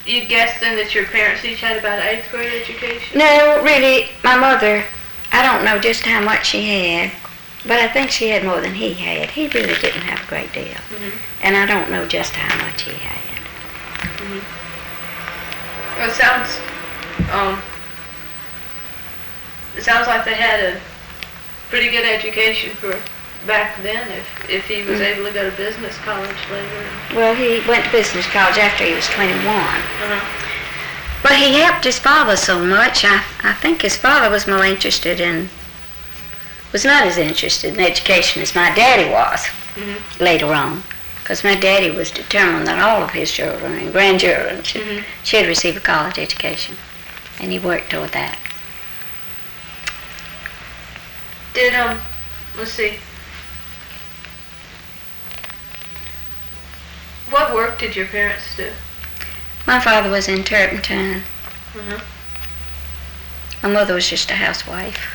you guess then that your parents each had about an 8th grade education? No, really, my mother, I don't know just how much she had, but I think she had more than he had. He really didn't have a great deal. Mm-hmm. And I don't know just how much he had. Mm-hmm. Well, it sounds like they had a pretty good education for back then if he was able to go to business college later. Well, he went to business college after he was 21. Uh-huh. But he helped his father so much. I think his father was more interested in, was not as interested in education as my daddy was later on. Because my daddy was determined that all of his children and grandchildren should receive a college education. And he worked toward that. Let's see. What work did your parents do? My father was in turpentine. Mm-hmm. My mother was just a housewife.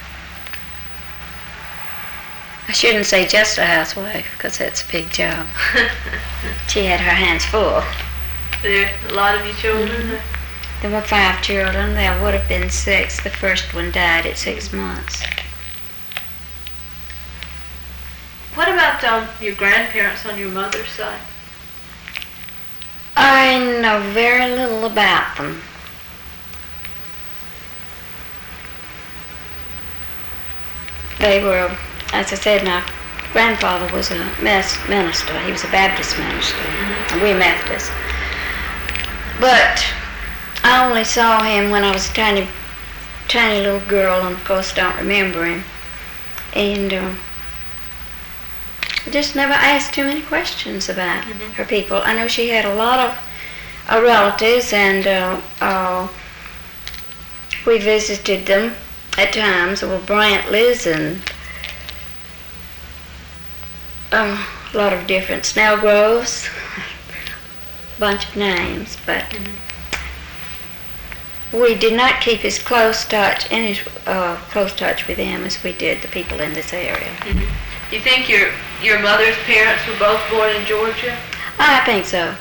I shouldn't say just a housewife, because that's a big job. She had her hands full. There a lot of you children? There were 5 children. There would have been 6. The first one died at 6 months. What about your grandparents on your mother's side? I know very little about them. They were, as I said, my grandfather was a minister. He was a Baptist minister, and we Methodists. But I only saw him when I was a tiny little girl, and of course don't remember him. And I just never asked too many questions about her people. I know she had a lot of relatives, and we visited them at times. Well, Brantley's and a lot of different Snellgroves, a bunch of names, but we did not keep as close touch with them as we did the people in this area. You think your mother's parents were both born in Georgia? I think so.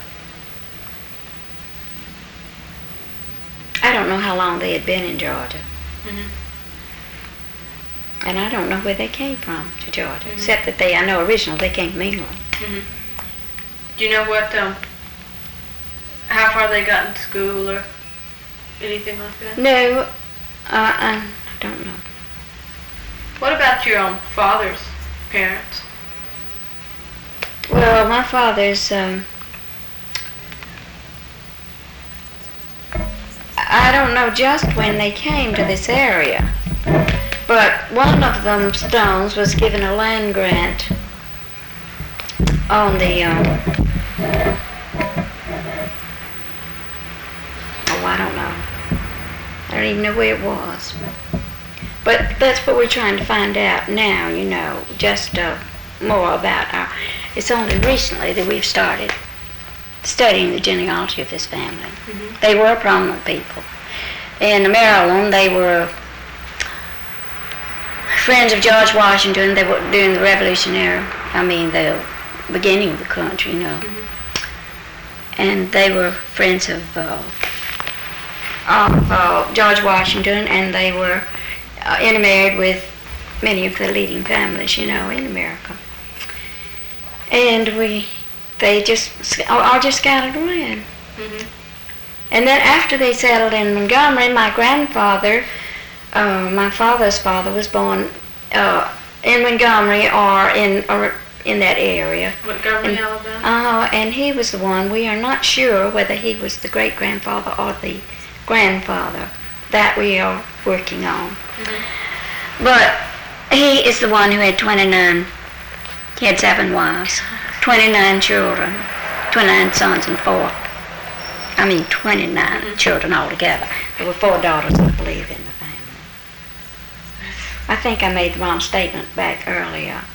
I don't know how long they had been in Georgia. And I don't know where they came from to Georgia, except that I know originally they came from England. Do you know how far they got in school or anything like that? No, I don't know. What about your own father's parents? Well, my father's, I don't know just when they came to this area, but one of them Stones was given a land grant on the, I don't know. I don't even know where it was. But that's what we're trying to find out now, just more about it's only recently that we've started studying the genealogy of this family. They were prominent people. In Maryland, they were friends of George Washington. They were during the the beginning of the country, And they were friends of George Washington, and they were intermarried with many of the leading families, in America. And they just all just scattered around. And then after they settled in Montgomery, my grandfather, my father's father, was born in Montgomery or in that area. Montgomery, Alabama? And he was the one. We are not sure whether he was the great-grandfather or the grandfather. That we are working on. But he is the one who had 29, he had 7 wives, 29 children, 29 sons and 29 children altogether. There were 4 daughters, I believe, in the family. I think I made the wrong statement back earlier.